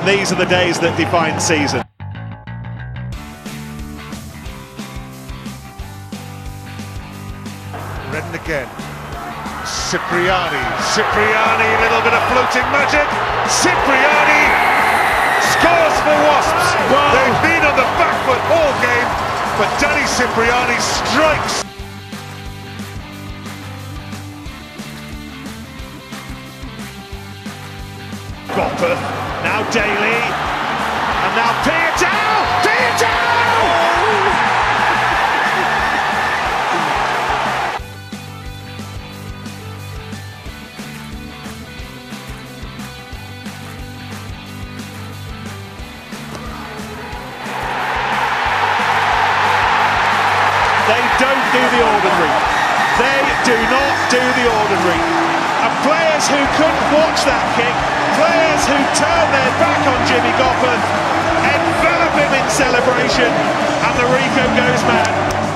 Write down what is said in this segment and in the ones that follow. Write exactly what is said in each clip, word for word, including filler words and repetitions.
These are the days that define season. Redden again. Cipriani. Cipriani, a little bit of floating magic. Cipriani scores for Wasps. Wow. They've been on the back foot all game, but Danny Cipriani strikes. Gopperth, now Daly, and now Piutau! Piutau! They don't do the ordinary. They do not do the ordinary. And players who couldn't watch that kick, players who turned their back on Jimmy Gopperth, envelop him in celebration, and the Rico goes mad.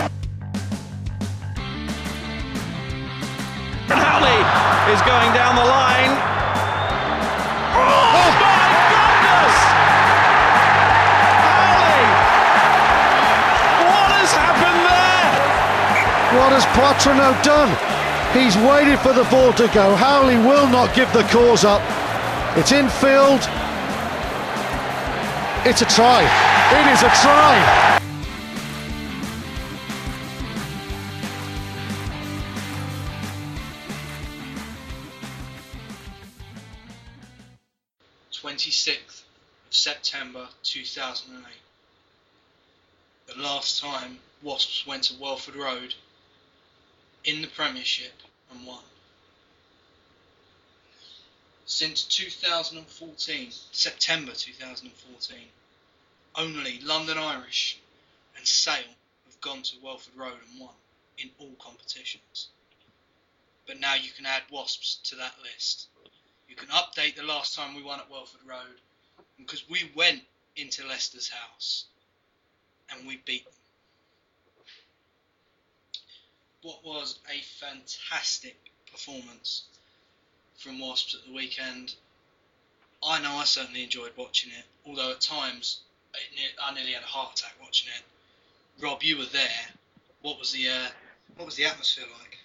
Howley is going down the line. Oh, oh. my goodness! Howley! What has happened there? What has Poitrenaud done? He's waited for the ball to go. Howley will not give the cause up. It's infield. It's a try. It is a try. twenty-sixth of September two thousand eight. The last time Wasps went to Welford Road in the Premiership and won. Since two thousand fourteen, September two thousand fourteen, only London Irish and Sale have gone to Welford Road and won in all competitions. But now you can add Wasps to that list. You can update the last time we won at Welford Road, because we went into Leicester's house and we beat them. What was a fantastic performance from Wasps at the weekend. I know I certainly enjoyed watching it, although at times I nearly had a heart attack watching it. Rob, you were there. What was the uh, what was the atmosphere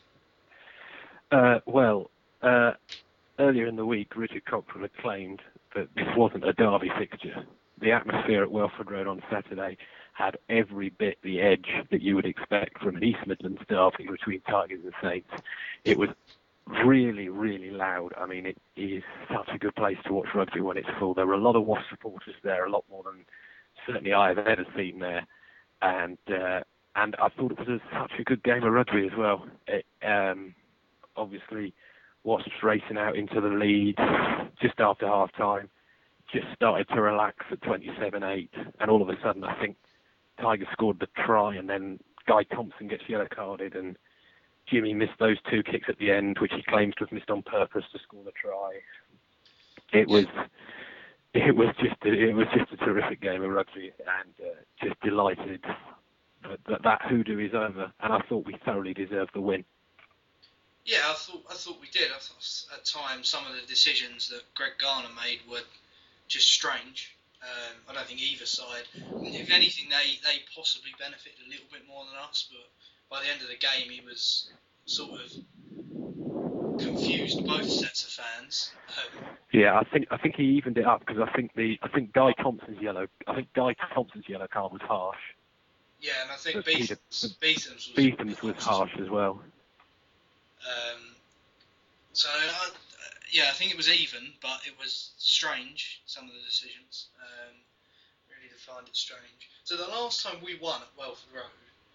like? Uh, well, uh, earlier in the week, Richard Cockrell had claimed that this wasn't a derby fixture. The atmosphere at Welford Road on Saturday had every bit the edge that you would expect from an East Midlands derby between Tigers and Saints. It was really, really loud. I mean, it is such a good place to watch rugby when it's full. There were a lot of Wasps supporters there, a lot more than certainly I have ever seen there. And uh, and I thought it was a, such a good game of rugby as well. It, um, obviously, Wasps racing out into the lead just after half-time, just started to relax at twenty-seven eight, and all of a sudden I think Tigers scored the try, and then Guy Thompson gets yellow-carded, and Jimmy missed those two kicks at the end, which he claims to have missed on purpose to score the try. It was, it was just, a, it was just a terrific game of rugby, and uh, just delighted that, that that hoodoo is over. And I thought we thoroughly deserved the win. Yeah, I thought, I thought we did. I thought at times some of the decisions that Greg Garner made were just strange. Um, I don't think either side. If anything, they, they possibly benefited a little bit more than us, but by the end of the game, he was sort of confused both sets of fans. Um, yeah, I think I think he evened it up, because I think the I think Guy Thompson's yellow I think Guy Thompson's yellow card was harsh. Yeah, and I think But Beetham's, Peter- Beetham's was, Beetham's was harsh as well. Um, so I, yeah, I think it was even, but it was strange, some of the decisions. Um, really did find it strange. So the last time we won at Welford Road,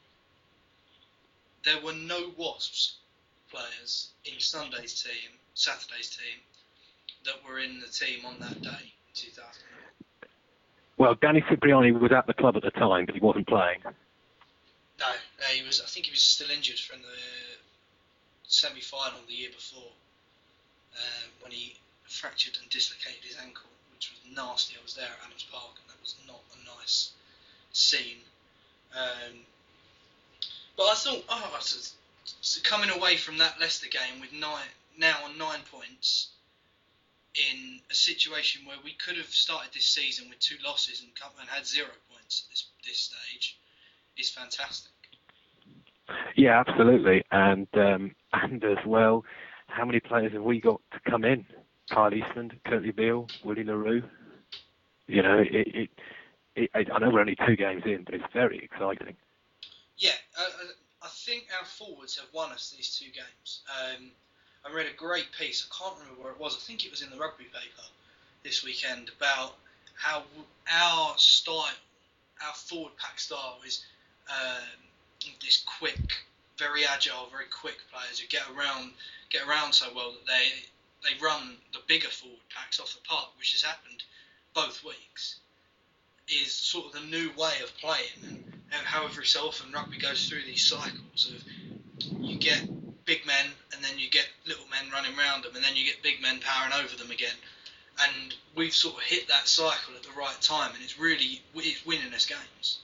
there were no Wasps players in Sunday's team, Saturday's team, that were in the team on that day in two thousand eight. Well, Danny Cipriani was at the club at the time, but he wasn't playing. No, no, he was. I think he was still injured from the semi-final the year before, uh, when he fractured and dislocated his ankle, which was nasty. I was there at Adams Park, and that was not a nice scene. Um, but I thought, oh, so, so coming away from that Leicester game with nine, now on nine points in a situation where we could have started this season with two losses and, come, and had zero points at this, this stage is fantastic. Yeah, absolutely. And um, and as well, how many players have we got to come in? Kyle Eastland, Curtly Beale, Willie LaRue. You know, it, it, it, I know we're only two games in, but it's very exciting. Yeah, uh, I think our forwards have won us these two games. Um, I read a great piece, I can't remember where it was, I think it was in the rugby paper this weekend, about how our style, our forward pack style is um, this quick, very agile, very quick players who get around get around so well that they they run the bigger forward packs off the park, which has happened both weeks, is sort of the new way of playing. And, and however so often rugby goes through these cycles of you get big men and then you get little men running around them and then you get big men powering over them again. And we've sort of hit that cycle at the right time, and it's really it's winning us games.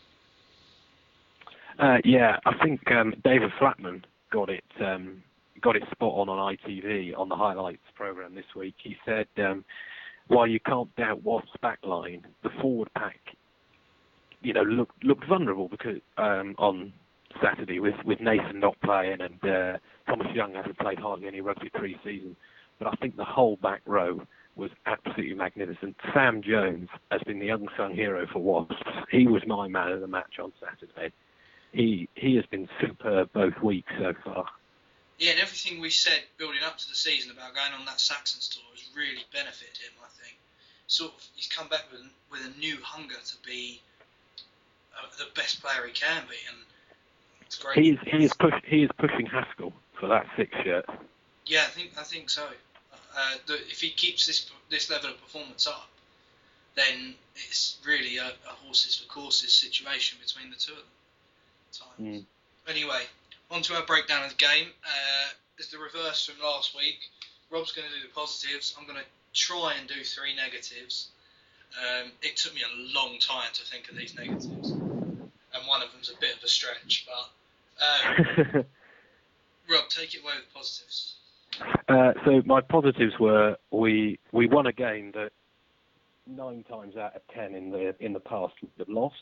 Uh, yeah, I think um, David Flatman got it um, got it spot on on I T V on the highlights program this week. He said, um, while you can't doubt Wasps' backline, the forward pack, you know, looked looked vulnerable because um, on Saturday with, with Nathan not playing and uh, Thomas Young hasn't played hardly any rugby pre-season. But I think the whole back row was absolutely magnificent. Sam Jones has been the unsung hero for Wasps. He was my man of the match on Saturday. He he has been superb both weeks so far. Yeah, and everything we said building up to the season about going on that Saxons tour has really benefited him, I think. Sort of, he's come back with, with a new hunger to be uh, the best player he can be, and it's great. He is he is push he is pushing Haskell for that six shirt. Yeah, I think I think so. Uh, the, if he keeps this this level of performance up, then it's really a, a horses for courses situation between the two of them. Times. Mm. Anyway, on to our breakdown of the game. Uh, it's the reverse from last week. Rob's going to do the positives. I'm going to try and do three negatives. Um, it took me a long time to think of these negatives, and one of them's a bit of a stretch. But um, Rob, take it away with positives. Uh, so my positives were we we won a game that nine times out of ten in the in the past we have lost.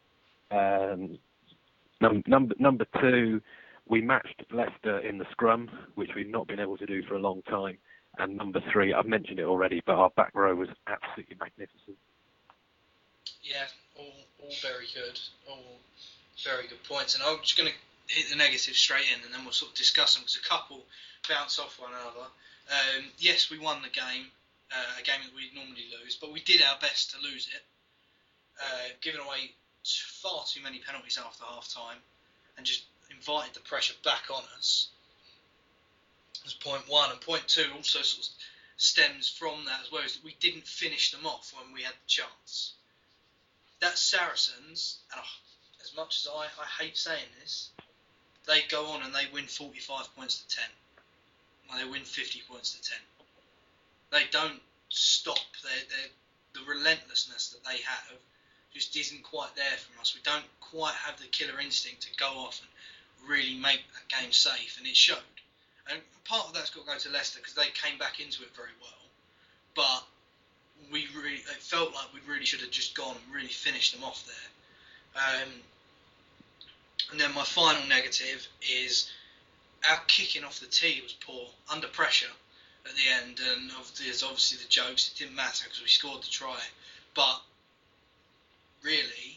Um, num- number number two, we matched Leicester in the scrum, which we've not been able to do for a long time. And number three, I've mentioned it already, but our back row was absolutely magnificent. Yeah, all all very good, all very good points. And I'm just going to hit the negatives straight in, and then we'll sort of discuss them, because a couple bounce off one another. Um, yes, we won the game, uh, a game that we normally lose, but we did our best to lose it, uh, giving away far too many penalties after half time, and just invited the pressure back on us. That's point one. And point two also sort of stems from that as well, is that we didn't finish them off when we had the chance. That's Saracens, and oh, as much as I, I hate saying this, they go on and they win forty-five points to ten. And they win fifty points to ten. They don't stop. They're, they're, the relentlessness that they have just isn't quite there from us. We don't quite have the killer instinct to go off and really make that game safe, and it showed. And part of that's got to go to Leicester, because they came back into it very well. But we really, it felt like we really should have just gone and really finished them off there. Um, and then my final negative is our kicking off the tee was poor, under pressure at the end, and there's obviously the jokes. It didn't matter because we scored the try. But really,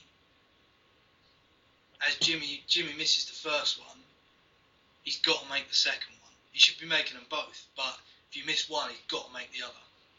as Jimmy Jimmy misses the first one, he's got to make the second one. He should be making them both, but if you miss one, he's got to make the other.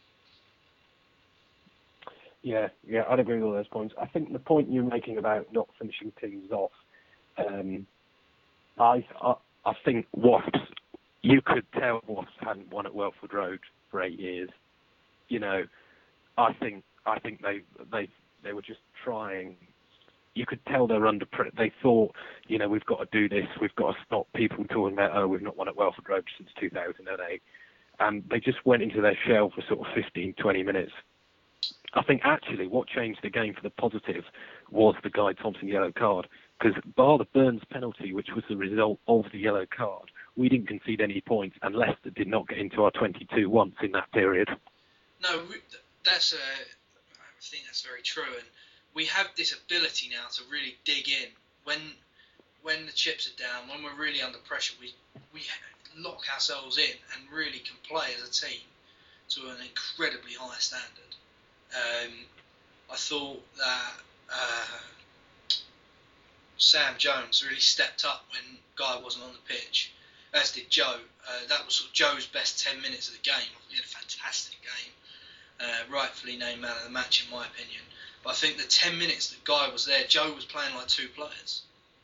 Yeah, yeah, I'd agree with all those points. I think the point you're making about not finishing teams off, um, I, I I think Wasps, you could tell Wasps hadn't won at Welford Road for eight years. You know, I think I think they they they were just trying. You could tell they were under pressure. They thought, you know, we've got to do this. We've got to stop people talking about, oh, we've not won at Welford Road since two thousand eight. And they just went into their shell for sort of fifteen, twenty minutes. I think actually what changed the game for the positive was the Guy Thompson yellow card. Because bar the Burns penalty, which was the result of the yellow card, we didn't concede any points, and Leicester did not get into our twenty-two once in that period. No, that's a, I think that's very true, and we have this ability now to really dig in when when the chips are down, when we're really under pressure. We we lock ourselves in and really can play as a team to an incredibly high standard. Um, I thought that uh, Sam Jones really stepped up when Guy wasn't on the pitch, as did Joe. Uh, that was sort of Joe's best ten minutes of the game. He had a fantastic game, uh, rightfully named man of the match in my opinion. But I think the ten minutes that Guy was there, Joe was playing like two players.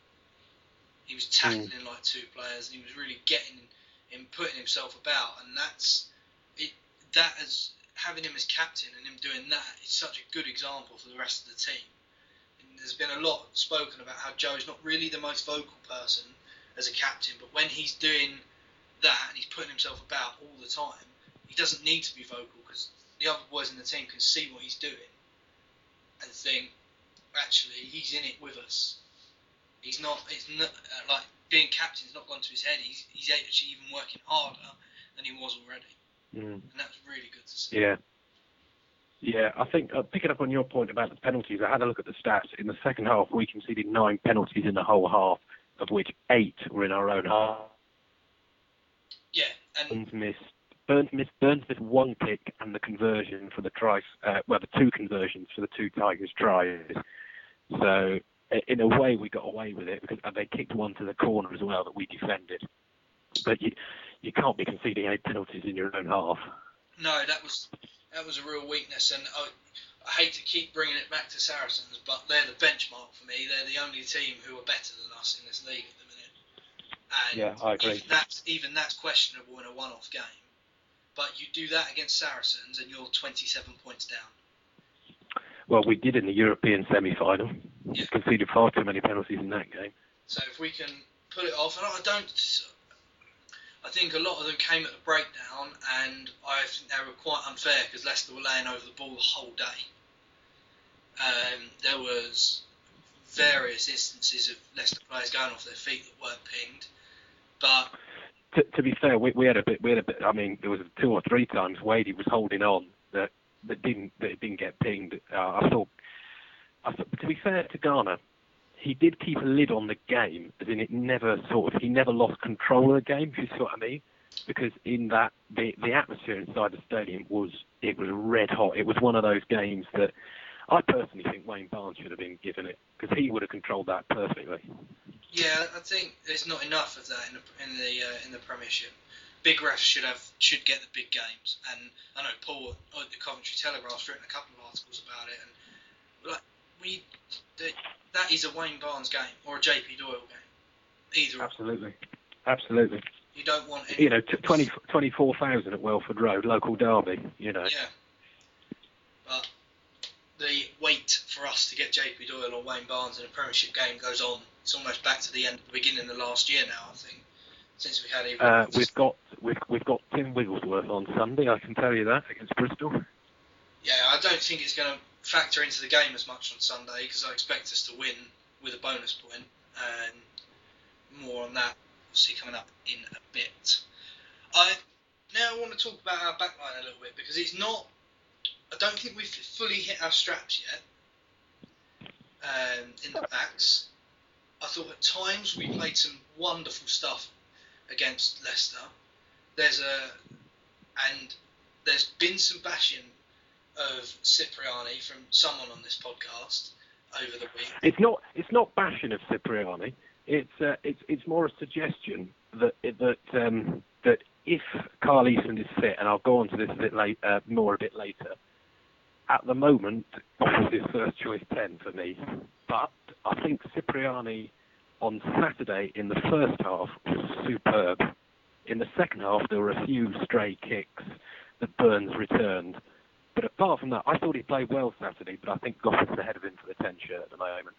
He was tackling mm. like two players, and he was really getting and putting himself about, and that's it. That as having him as captain and him doing that is such a good example for the rest of the team. And there's been a lot spoken about how Joe's not really the most vocal person as a captain, but when he's doing that and he's putting himself about all the time, he doesn't need to be vocal because the other boys in the team can see what he's doing and think, actually, he's in it with us. He's not. It's not uh, like being captain's not gone to his head. He's he's actually even working harder than he was already, mm. and that's really good to see. Yeah, yeah. I think uh, picking up on your point about the penalties, I had a look at the stats. In the second half, we conceded nine penalties in the whole half, of which eight were in our own half. Yeah, and Burns missed. Burns missed. Burns missed one kick and the conversion for the tries. Uh, well, the two conversions for the two Tigers tries. So, in a way, we got away with it because they kicked one to the corner as well that we defended. But you, you can't be conceding eight penalties in your own half. No, that was that was a real weakness, and I, I hate to keep bringing it back to Saracens, but they're the benchmark for me. They're the only team who are better than us in this league at the minute. And yeah, I agree. Even that's, even that's questionable in a one-off game. But you do that against Saracens, and you're twenty-seven points down. Well, we did in the European semi-final. Yeah. Conceded far too many penalties in that game. So if we can pull it off, and I don't, I think a lot of them came at the breakdown, and I think they were quite unfair because Leicester were laying over the ball the whole day. Um, there was various instances of Leicester players going off their feet that weren't pinged, but to, to be fair, we, we had a bit. We had a bit. I mean, there was two or three times Wadey was holding on that. That didn't that it didn't get pinged. Uh, I thought, I thought, to be fair to Garner, he did keep a lid on the game, as in it never sort of he never lost control of the game. If you see what I mean? Because in that the the atmosphere inside the stadium was it was red hot. It was one of those games that I personally think Wayne Barnes should have been given it because he would have controlled that perfectly. Yeah, I think there's not enough of that in the in the uh, in the Premiership. Big refs should have should get the big games, and I know Paul at the Coventry Telegraph's written a couple of articles about it, and like we, the, that is a Wayne Barnes game or a J P Doyle game, either. Absolutely, absolutely. You don't want any you know t- twenty, twenty-four thousand at Welford Road, local derby. You know. Yeah. But the wait for us to get J P Doyle or Wayne Barnes in a Premiership game goes on. It's almost back to the end, the beginning of the last year now, I think. Since we had even uh, we've got we've we've got Tim Wigglesworth on Sunday. I can tell you that against Bristol. Yeah, I don't think it's going to factor into the game as much on Sunday because I expect us to win with a bonus point. And more on that, obviously, coming up in a bit. I now want to talk about our backline a little bit because it's not. I don't think we've fully hit our straps yet um, in the backs. I thought at times we played some wonderful stuff against Leicester. There's a and there's been some bashing of Cipriani from someone on this podcast over the week. It's not it's not bashing of Cipriani. It's uh, it's it's more a suggestion that that um, that if Carl Eason is fit, and I'll go on to this a bit late, uh, more a bit later. At the moment, Goff is first choice ten for me, but I think Cipriani on Saturday in the first half was superb. In the second half, there were a few stray kicks that Burns returned. But apart from that, I thought he played well Saturday, but I think Goff is ahead of him for the ten shirt at the moment.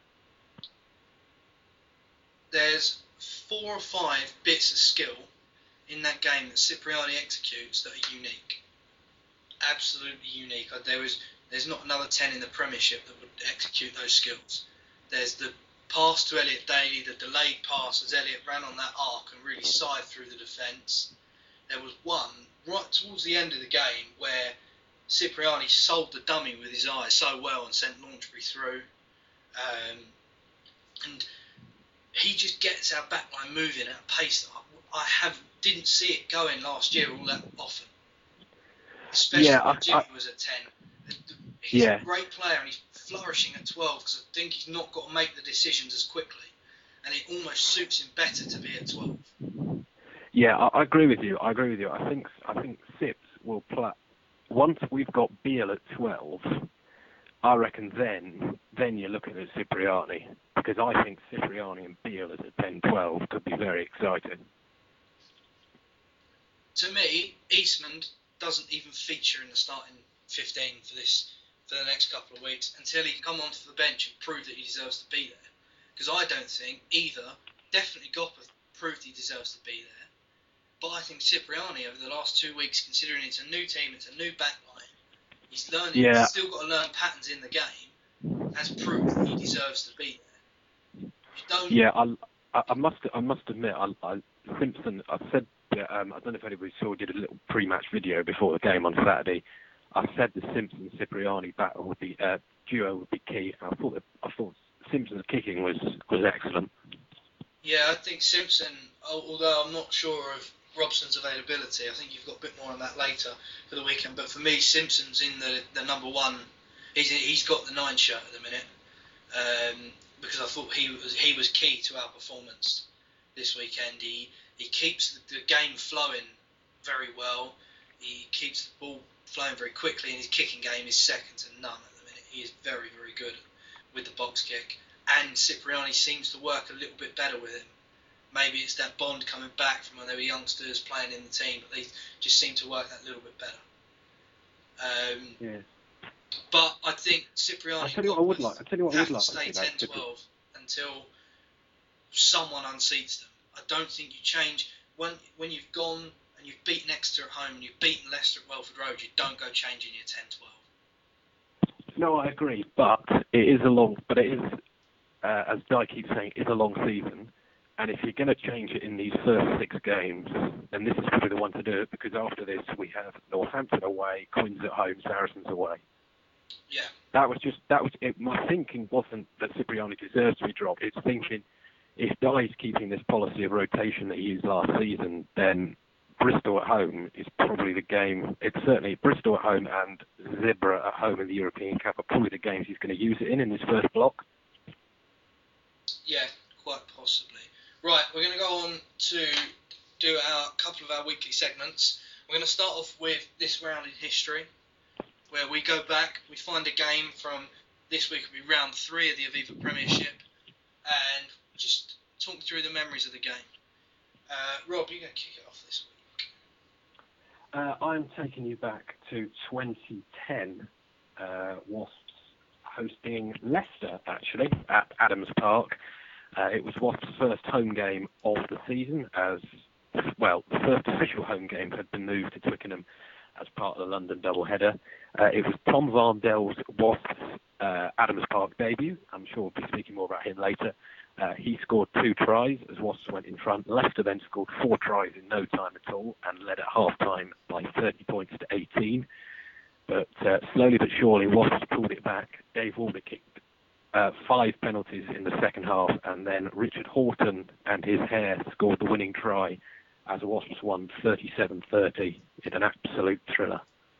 There's four or five bits of skill in that game that Cipriani executes that are unique. Absolutely unique. There is, there's not another ten in the Premiership that would execute those skills. There's the pass to Elliot Daly, the delayed pass as Elliot ran on that arc and really scythed through the defence. There was one right towards the end of the game where Cipriani sold the dummy with his eyes so well and sent Launchbury through. Um, and he just gets our backline moving at a pace that I, I have, didn't see it going last year all that often. Especially yeah, when I, Jimmy I, was at ten. He's yeah. a great player and he's flourishing at twelve because I think he's not got to make the decisions as quickly. And it almost suits him better to be at twelve. Yeah, I, I agree with you. I agree with you. I think I think Sips will play. Once we've got Beale at twelve, I reckon then then you're looking at Cipriani, because I think Cipriani and Beale as a ten twelve could be very exciting. To me, Eastman doesn't even feature in the starting fifteen for this for the next couple of weeks until he can come onto the bench and prove that he deserves to be there. Because I don't think either, definitely Gopper proved he deserves to be there, but I think Cipriani over the last two weeks, considering it's a new team, it's a new backline, he's learning, yeah. he's still got to learn patterns in the game, has proved that he deserves to be there. You don't. Yeah, I, I must I must admit, I, I, Simpson, I said, um, I don't know if anybody saw, did a little pre-match video before the game on Saturday. I said the Simpson-Cipriani battle would be, uh, duo would be key. I thought that, I thought Simpson's kicking was, was excellent. Yeah, I think Simpson, although I'm not sure of Robson's availability, I think you've got a bit more on that later for the weekend. But for me, Simpson's in the, the number one. He's he's got the nine shirt at the minute um, because I thought he was he was key to our performance this weekend. He he keeps the, the game flowing very well. He keeps the ball flowing very quickly, and his kicking game is second to none at the minute. He is very very good with the box kick, and Cipriani seems to work a little bit better with him. Maybe it's that bond coming back from when they were youngsters playing in the team, but they just seem to work that little bit better. Um, yeah. But I think Cipriani I tell you what I would like. I tell you what I have would like to stay to see ten twelve until someone unseats them. I don't think you change when when you've gone and you've beaten Exeter at home and you've beaten Leicester at Welford Road. You don't go changing your ten twelve. No, I agree, but it is a long. But it is, uh, as Di keeps saying, it's a long season. And if you're going to change it in these first six games, then this is probably the one to do it, because after this we have Northampton away, Quins at home, Saracens away. Yeah. That was just that was it. My thinking wasn't that Cipriani deserves to be dropped. It's thinking if Di's keeping this policy of rotation that he used last season, then Bristol at home is probably the game. It's certainly Bristol at home and Zebra at home in the European Cup are probably the games he's going to use it in in this first block. Yeah, quite possibly. Right, we're going to go on to do our couple of our weekly segments. We're going to start off with this round in history, where we go back, we find a game from this week, it'll be round three of the Aviva Premiership, and just talk through the memories of the game. Uh, Rob, you're going to kick it off this week. Uh, I'm taking you back to twenty ten, uh, Wasps hosting Leicester, actually, at Adams Park. Uh, it was Wasps' first home game of the season, as, well, the first official home game had been moved to Twickenham as part of the London doubleheader. Uh, it was Tom Varndell's Wasps' uh, Adams Park debut. I'm sure we'll be speaking more about him later. Uh, he scored two tries as Wasps went in front. Leicester then scored four tries in no time at all and led at half-time by thirty points to eighteen. But uh, slowly but surely, Wasps pulled it back. Dave Walder kicked Uh, five penalties in the second half, and then Richard Horton and his hair scored the winning try as Wasps won thirty-seven thirty in an absolute thriller.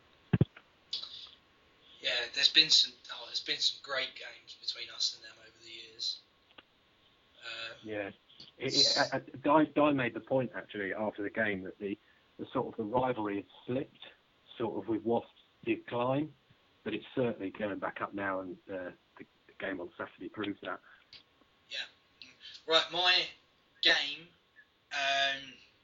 Yeah, there's been some oh, there's been some great games between us and them over the years. Uh, yeah, it, it, uh, Di, Di made the point actually after the game that the, the sort of the rivalry had slipped, sort of with Wasps' decline, but it's certainly going back up now, and uh, the game on Saturday proves that. Yeah. Right, my game um,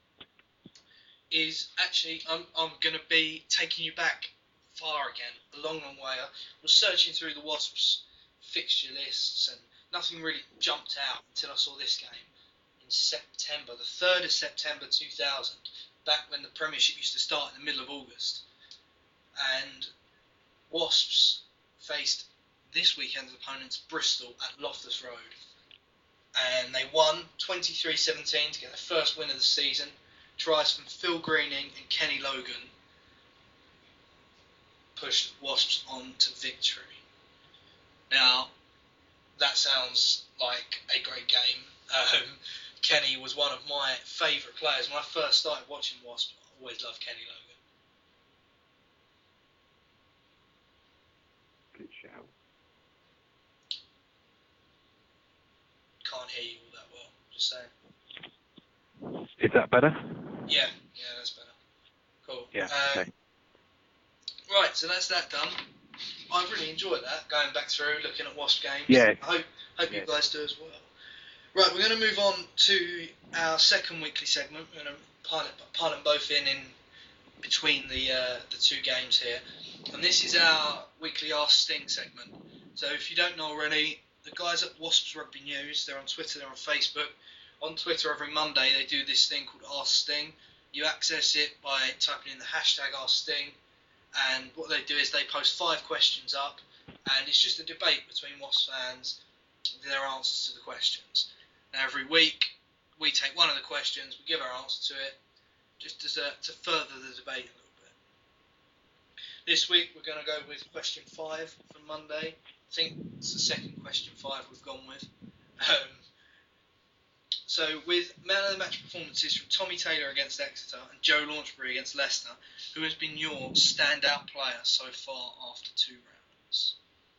is actually, I'm, I'm going to be taking you back far again, a long, long way. I was searching through the Wasps fixture lists and nothing really jumped out until I saw this game in September, the third of September two thousand, back when the Premiership used to start in the middle of August. And Wasps faced this weekend's opponents, Bristol, at Loftus Road. And they won twenty-three seventeen to get their first win of the season. Tries from Phil Greening and Kenny Logan. pushed Wasps on to victory. Now, that sounds like a great game. Um, Kenny was one of my favourite players. When I first started watching Wasps, I always loved Kenny Logan. Good shout. Can't hear you all that well, just saying. Is that better? Yeah, yeah, that's better. Cool. Yeah, Um, okay. Right, so that's that done. I really enjoyed that, going back through, looking at Wasp games. Yeah. I hope, hope Yeah. you guys do as well. Right, we're going to move on to our second weekly segment. We're going to pile, it, pile them both in in between the uh, the two games here. And this is our weekly Ask Sting segment. So if you don't know already, the guys at Wasps Rugby News, they're on Twitter, they're on Facebook. On Twitter every Monday they do this thing called Ask Sting. You access it by typing in the hashtag Ask Sting. And what they do is they post five questions up. And it's just a debate between Wasps fans, their answers to the questions. Now every week we take one of the questions, we give our answer to it, just as a, to further the debate a little bit. This week we're going to go with question five for Monday. I think it's the second question five we've gone with. Um, so with man of the match performances from Tommy Taylor against Exeter and Joe Launchbury against Leicester, who has been your standout player so far after two rounds?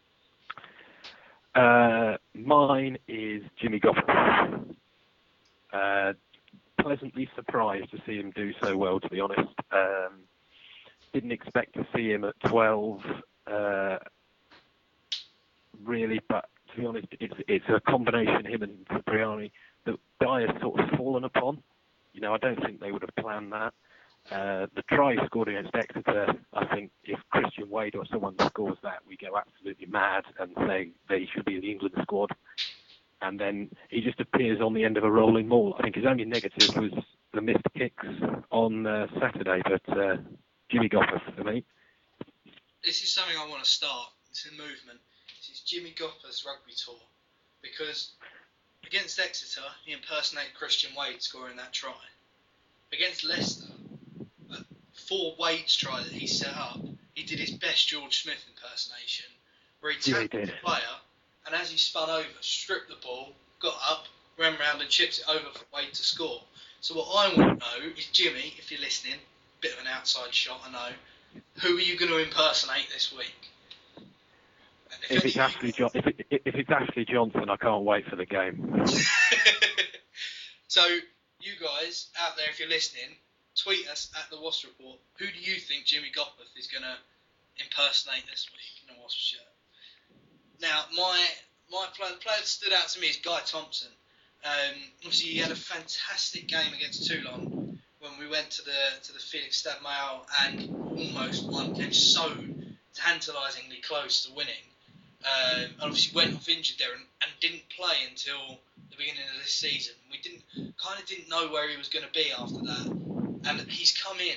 Uh, mine is Jimmy Gopperth. Uh, pleasantly surprised to see him do so well, to be honest. Um, didn't expect to see him at twelve, uh, really, but to be honest, it's it's a combination, him and Cipriani, that Dyer has sort of fallen upon. You know, I don't think they would have planned that. Uh, the try scored against Exeter, I think if Christian Wade or someone scores that, we go absolutely mad and say they should be in the England squad. And then he just appears on the end of a rolling maul. I think his only negative was the missed kicks on uh, Saturday, but uh, Jimmy Gopperth for me. This is something I want to start. It's a movement. This is Jimmy Gopperth's rugby tour. Because against Exeter, he impersonated Christian Wade scoring that try. Against Leicester, for Wade's try that he set up, he did his best George Smith impersonation, where he Yeah, he tackled did. the player, and as he spun over, stripped the ball, got up, ran round and chipped it over for Wade to score. So what I want to know is, Jimmy, if you're listening, bit of an outside shot, I know, who are you going to impersonate this week? And if If it's any- Ashley jo- if, it, if it's Ashley Johnson, I can't wait for the game. So, you guys out there, if you're listening, tweet us at the Wasp Report. Who do you think Jimmy Gopperth is going to impersonate this week in a Wasp shirt? Now, my my player, the player that stood out to me is Guy Thompson. Um, obviously, he had a fantastic game against Toulon when we went to the to the Felix Stade Mayol and almost won. Came so tantalisingly close to winning. Um, and obviously went off injured there and, and didn't play until the beginning of this season. We didn't kind of didn't know where he was going to be after that. And he's come in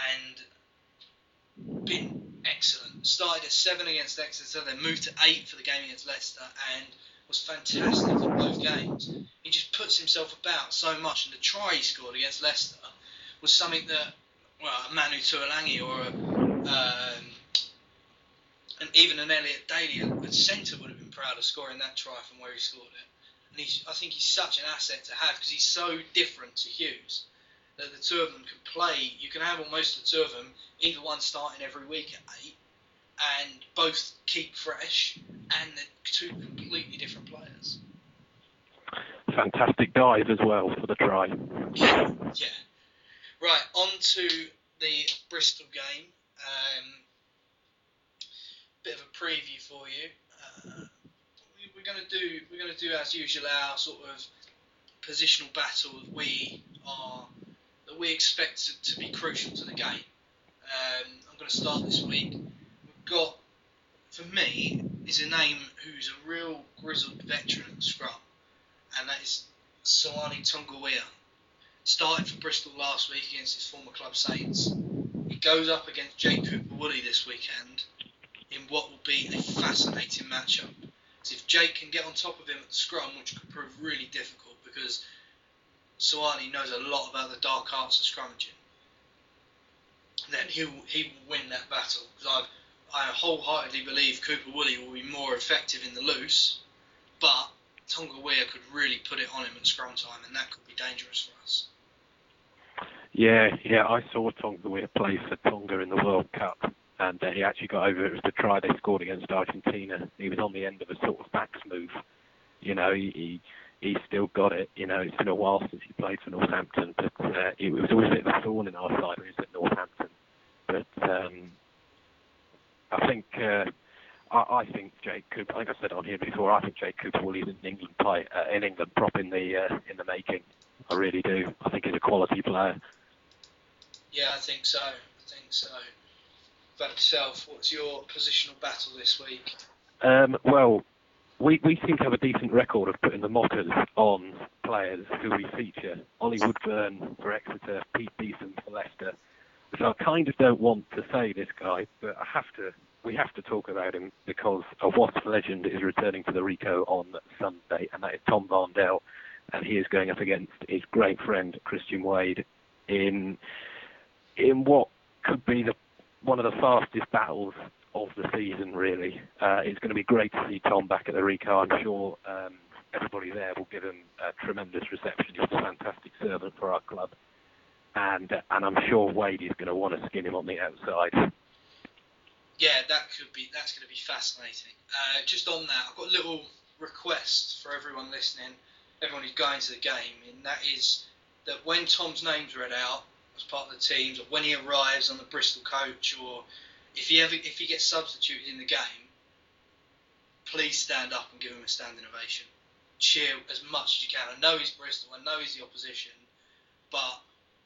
and been excellent. Started at seven against Exeter, then moved to eight for the game against Leicester, and was fantastic in both games. He just puts himself about so much, and the try he scored against Leicester was something that, well, a Manu Tuolangi or a, um, and even an Elliot Daly at centre would have been proud of scoring that try from where he scored it. And he's, I think he's such an asset to have because he's so different to Hughes that the two of them can play. You can have almost the two of them, either one starting every week at eight, and both keep fresh, and they're two completely different players. Fantastic dive as well for the try. Yeah, yeah. Right, on to the Bristol game. Um, bit of a preview for you. Uh, we, we're going to do we're going to do as usual our sort of positional battle that we are that we expect to, to be crucial to the game. Um, I'm going to start this week. We've got, for me, is a name who's a real grizzled veteran at scrum, and that is Soani Tonguia. Started for Bristol last week against his former club Saints. He goes up against Jake Cooper-Woolley this weekend in what will be a fascinating matchup. So if Jake can get on top of him at the scrum, which could prove really difficult because Soani knows a lot about the dark arts of scrummaging, then he will, he will win that battle. Because I've I wholeheartedly believe Cooper Woolley will be more effective in the loose, but Tonga Weir could really put it on him at scrum time, and that could be dangerous for us. Yeah, yeah, I saw Tonga Weir play for Tonga in the World Cup, and uh, he actually got over. It was the try they scored against Argentina. He was on the end of a sort of backs move. You know, he, he he's still got it. You know, it's been a while since he played for Northampton, but uh, it was always a bit of a thorn in our side when he was at Northampton. But um, I think uh, I, I think Jake Cooper. I think I said on here before. I think Jake Cooper will lead an England play uh, in England prop in the uh, in the making. I really do. I think he's a quality player. Yeah, I think so. I think so. About yourself, what's your positional battle this week? Um, well, we we seem to have a decent record of putting the mockers on players who we feature. Ollie Woodburn for Exeter, Pete Beeson for Leicester. So I kind of don't want to say this guy, but I have to. We have to talk about him because a Wasps legend is returning to the Ricoh on Sunday, and that is Tom Varndell, and he is going up against his great friend Christian Wade in in what could be the one of the fastest battles of the season, really. Uh, it's going to be great to see Tom back at the Ricoh. I'm sure um, everybody there will give him a tremendous reception. He was a fantastic servant for our club. And uh, and I'm sure Wade is going to want to skin him on the outside. Yeah, that could be. That's going to be fascinating. Uh, just on that, I've got a little request for everyone listening, everyone who's going to the game, and that is that when Tom's name's read out as part of the teams, or when he arrives on the Bristol coach, or if he ever if he gets substituted in the game, please stand up and give him a standing ovation. Cheer as much as you can. I know he's Bristol. I know he's the opposition, but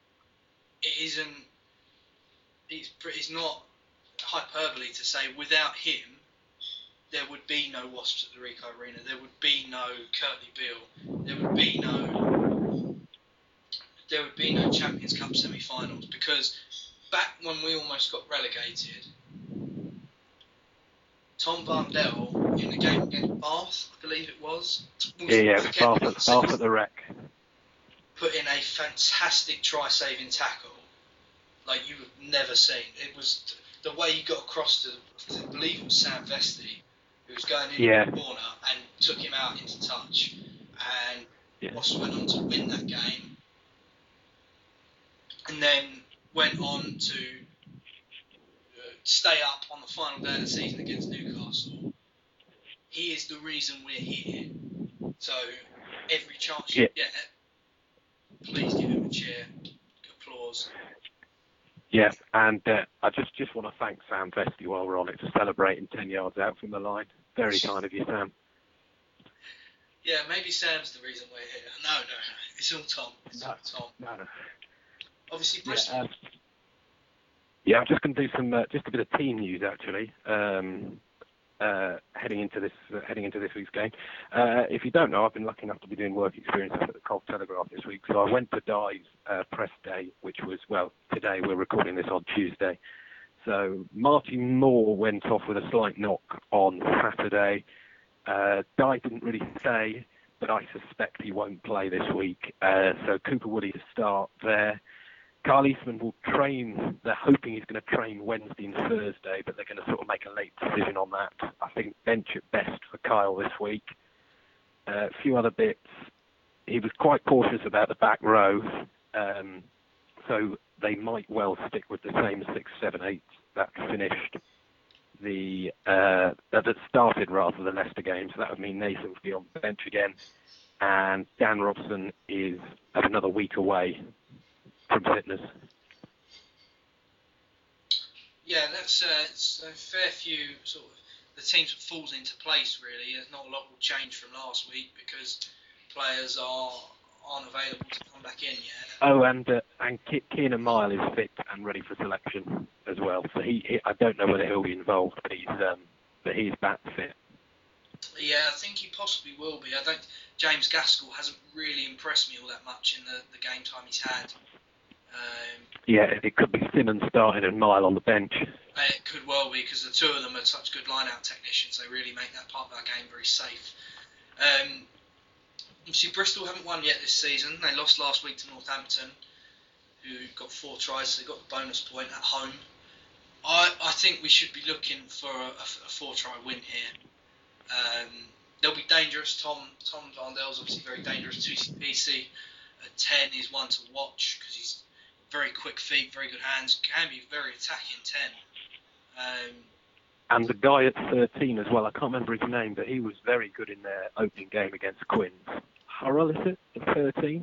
it isn't. It's it's not hyperbole to say without him, there would be no Wasps at the Ricoh Arena. There would be no Curtly Beale. There would be no. There would be no Champions Cup semi-finals, because back when we almost got relegated, Tom Varndell in the game against Bath, I believe it was. Yeah, yeah, Bath at, Bath at the Rec. Put in a fantastic try-saving tackle, like you have never seen. It was the way he got across to, I believe it was Sam Vesti, who was going in yeah. the corner and took him out into touch, and yeah. Wasps went on to win that game, and then went on to uh, stay up on the final day of the season against Newcastle. He is the reason we're here. So every chance you yeah. get, please give him a cheer, applause. Yeah, and uh, I just, just want to thank Sam Vesti while we're on it for celebrating ten yards out from the line. Very kind of you, Sam. Yeah, maybe Sam's the reason we're here. No, no, no. It's all Tom. It's no, all Tom. No, no. Obviously, Bristol. Yeah, um, yeah, I'm just going to do some, uh, just a bit of team news actually. Um, Uh, heading into this uh, heading into this week's game. Uh, if you don't know, I've been lucky enough to be doing work experience at the Colt Telegraph this week. So I went to Dye's uh, press day, which was, well, today we're recording this on Tuesday. So Martin Moore went off with a slight knock on Saturday. Uh, Dye didn't really say, but I suspect he won't play this week. Uh, so Cooper Woody to start there. Carl Eastman will train. They're hoping he's going to train Wednesday and Thursday, but they're going to sort of make a late decision on that. I think bench at best for Kyle this week. Uh, a few other bits. He was quite cautious about the back row, um, so they might well stick with the same six, seven, eight that finished the uh, that started rather the Leicester game. So that would mean Nathan would be on the bench again, and Dan Robson is another week away from fitness. Yeah, that's uh, it's a fair few sort of the teams that falls into place really. There's not a lot will change from last week because players are aren't available to come back in yet. Oh, and uh, and Ke- Keenan Mile is fit and ready for selection as well. So he, he I don't know whether he'll be involved, but he's um, but he's back fit. Yeah, I think he possibly will be. I don't. James Gaskell hasn't really impressed me all that much in the, the game time he's had. Um, yeah, it could be Simmons starting and Mile on the bench. It could well be because the two of them are such good line-out technicians. They really make that part of our game very safe. Um, obviously, Bristol haven't won yet this season. They lost last week to Northampton, who got four tries, so they got the bonus point at home. I, I think we should be looking for a, a four-try win here. Um, they'll be dangerous. Tom Tom Varndell's obviously very dangerous. T C C at ten is one to watch because he's very quick feet, very good hands, can be very attacking ten. Um, and the guy at thirteen as well, I can't remember his name, but he was very good in their opening game against Quins. Hurrell, is it, at thirteen?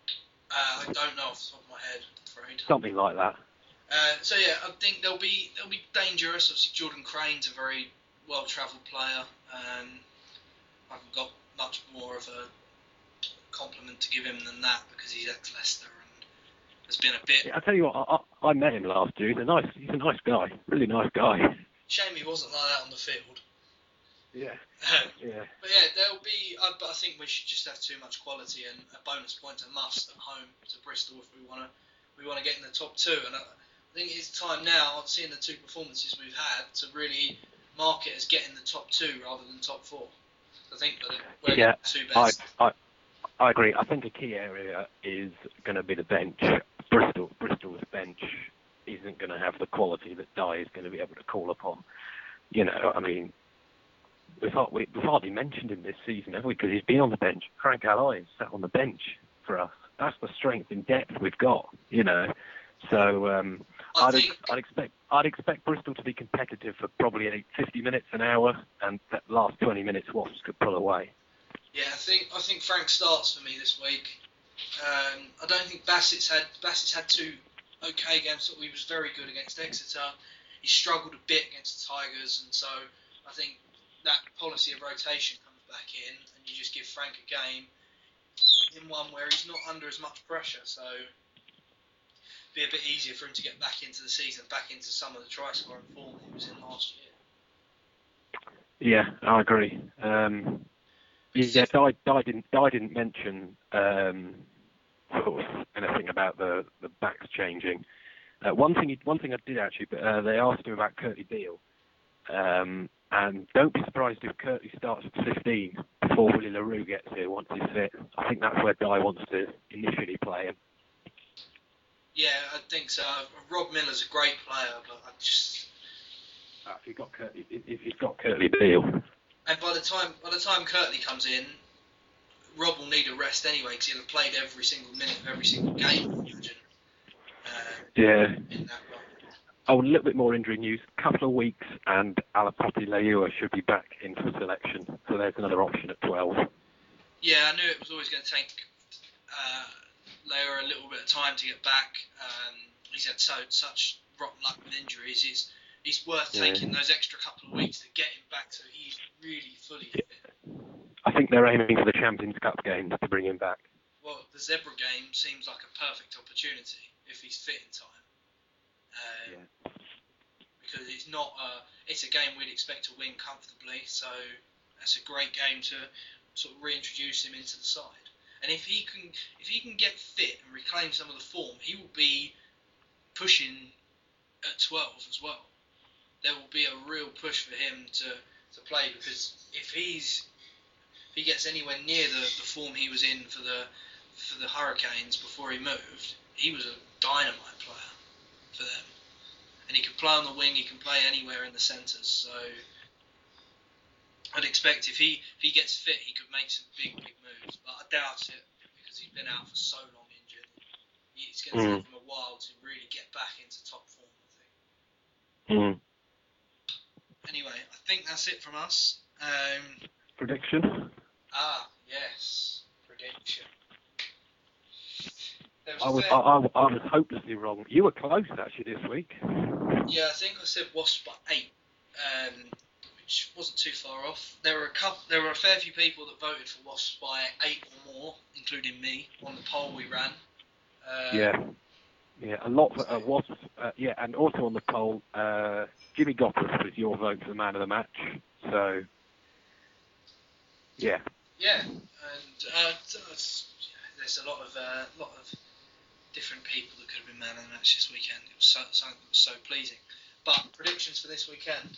Uh, I don't know off the top of my head, I'm afraid. Something like that. Uh, so yeah, I think they'll be they'll be dangerous. Obviously, Jordan Crane's a very well-travelled player. Um, I haven't got much more of a compliment to give him than that because he's ex-Leicester and has been a bit. Yeah, I tell you what, I, I, I met him last year. He's a nice, he's a nice guy, really nice guy. Shame he wasn't like that on the field. Yeah. yeah. But yeah, there'll be. Uh, but I think we should just have too much quality, and a bonus point a must at home to Bristol if we want to. We want to get in the top two, and I, I think it's time now, seeing the two performances we've had, to really mark it as getting the top two rather than top four. I think that we're yeah, the two best. I, I, I agree. I think a key area is going to be the bench. Bristol, Bristol's bench isn't going to have the quality that Dye is going to be able to call upon. You know, I mean, we've, we've hardly mentioned him this season, have we? Because he's been on the bench. Frank Alloy sat on the bench for us. That's the strength in depth we've got, you know. So um, I'd, think... I'd expect I'd expect Bristol to be competitive for probably fifty minutes, an hour, and that last twenty minutes Wasps could pull away. Yeah, I think I think Frank starts for me this week. Um, I don't think Bassett's had Bassett's had two okay games. He was very good against Exeter. He struggled a bit against the Tigers, and so I think that policy of rotation comes back in, and you just give Frank a game in one where he's not under as much pressure. So be a bit easier for him to get back into the season, back into some of the try-scoring form he was in last year. Yeah, I agree. Um, yeah, Dye, Dye didn't Dye didn't mention um, sort of anything about the, the backs changing. Uh, one thing, he, one thing I did actually, but uh, they asked him about Curtly Beale, um, and don't be surprised if Curtly starts at fifteen before Willie LaRue gets here once he's fit. I think that's where Dye wants to initially play him. Yeah, I think so. Rob Miller's a great player, but I just. Uh, if you've got Curtly, if you've got Curtly Beale. And by the time by the time Curtly comes in, Rob will need a rest anyway because he'll have played every single minute of every single game. I imagine. Uh, yeah. In that role. Oh, a little bit more injury news. A couple of weeks, and Alapati Leua should be back in for selection. So there's another option at twelve. Yeah, I knew it was always going to take uh, Leua a little bit of time to get back. Um, he's had so such rotten luck with injuries. It's it's worth yeah. taking those extra couple of weeks to get him back so he's really fully fit. I think they're aiming for the Champions Cup games to bring him back. Well, the Zebra game seems like a perfect opportunity if he's fit in time. Um, yeah. Because it's not a, it's a game we'd expect to win comfortably, so that's a great game to sort of reintroduce him into the side. And if he can, if he can get fit and reclaim some of the form, he will be pushing at twelve as well. There will be a real push for him to, to play because if he's if he gets anywhere near the, the form he was in for the for the Hurricanes before he moved, he was a dynamite player for them. And he can play on the wing, he can play anywhere in the centres. So I'd expect if he if he gets fit, he could make some big, big moves. But I doubt it because he's been out for so long injured. It's going to mm. take him a while to really get back into top form, I think. Mm. Anyway, I think that's it from us. Um, Prediction? Ah, yes. Prediction. I was, I, I, I was hopelessly wrong. You were close, actually, this week. Yeah, I think I said Wasps by eight, um, which wasn't too far off. There were a couple, there were a fair few people that voted for Wasps by eight or more, including me, on the poll we ran. Uh, yeah, yeah, a lot for uh, Wasps. Uh, yeah, and also on the poll, uh, Jimmy Goppers was your vote for the man of the match. So, yeah. Yeah, and uh, there's a lot of uh, lot of different people that could have been man of the match this weekend. It was so, something that was so pleasing. But predictions for this weekend,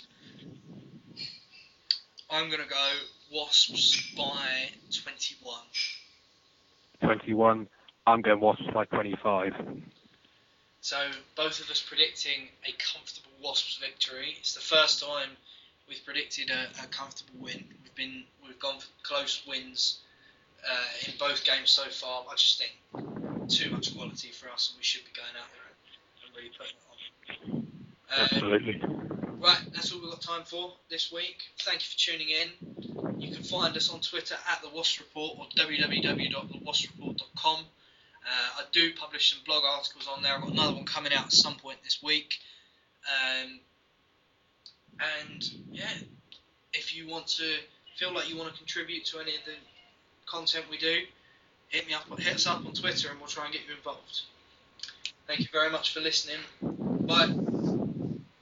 I'm going to go Wasps by twenty-one. twenty-one. I'm going Wasps by twenty-five. So both of us predicting a comfortable Wasps' victory. It's the first time we've predicted a, a comfortable win. We've been we've gone for close wins uh, in both games so far. I just think too much quality for us, and we should be going out there and, and really putting it on. Um, Absolutely. Right, that's all we've got time for this week. Thank you for tuning in. You can find us on Twitter at The Wasp Report or w w w dot the wasp report dot com. Uh, I do publish some blog articles on there. I've got another one coming out at some point this week. Um, and yeah, if you want to feel like you want to contribute to any of the content we do, hit me up, hit us up on Twitter, and we'll try and get you involved. Thank you very much for listening. Bye.